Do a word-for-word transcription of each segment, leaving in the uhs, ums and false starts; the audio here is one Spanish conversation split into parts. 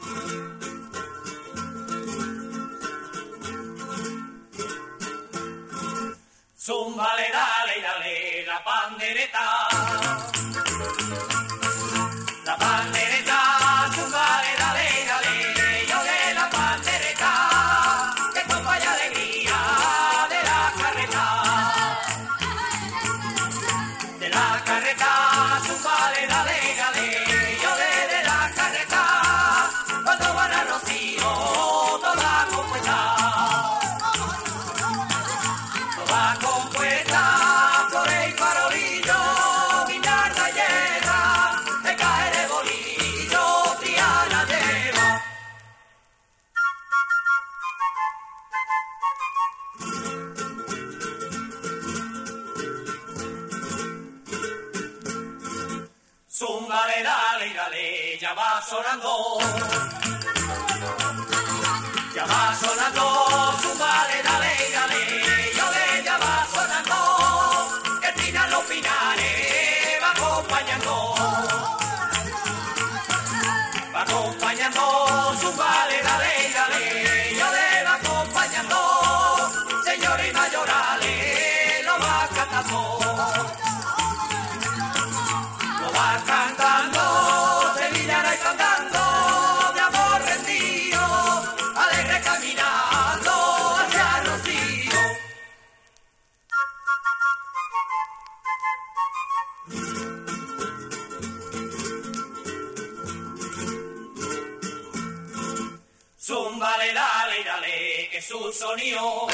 Zúmbale, dale, dale, la pandereta. La pandereta, zúmbale, dale, dale, yo de la pandereta, que acompaña alegría de la carreta. De la carreta, zúmbale, dale, dale, yo de, de la carreta, cuando van a Rocío, toda compuesta. Toda compuesta, flores y farolillo, guinarda llena, de caer de bolillo, triana lleva. Zúmbale, dale, dale, ya va sonando. Ya va sonando, zúmbale, dale, dale, yo de ya va sonando, que trinan los pinares, va acompañando. Va acompañando, zúmbale, dale, dale, yo de va acompañando, señores y mayorales, lo va cantando. Lo va cantando, sevillana y cantando, de amor rendido, alegre caminando hacia Rocío. Zúmbale, dale, dale, que su sonido,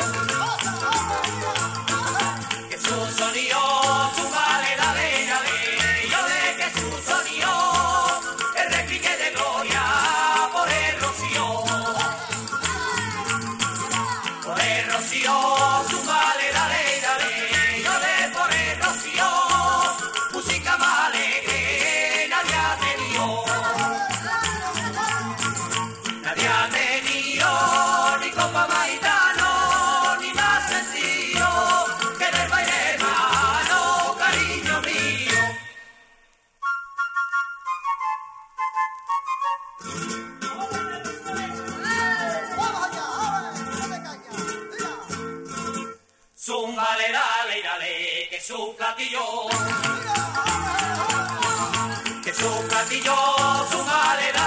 que su sonido, zúmbale, dale, dale, yo de que su sonido, el repique de gloria por el Rocío. Por el Rocío, zúmbale, dale, dale, yo de por el Rocío, música más alegre, nadie ha tenido. Nadie ha tenido ni copa más gitano, ni más sencillo, que del baile hermano, cariño mío. Zúmbale, dale, dale, que su platillo, que su platillo, zúmbale, dale.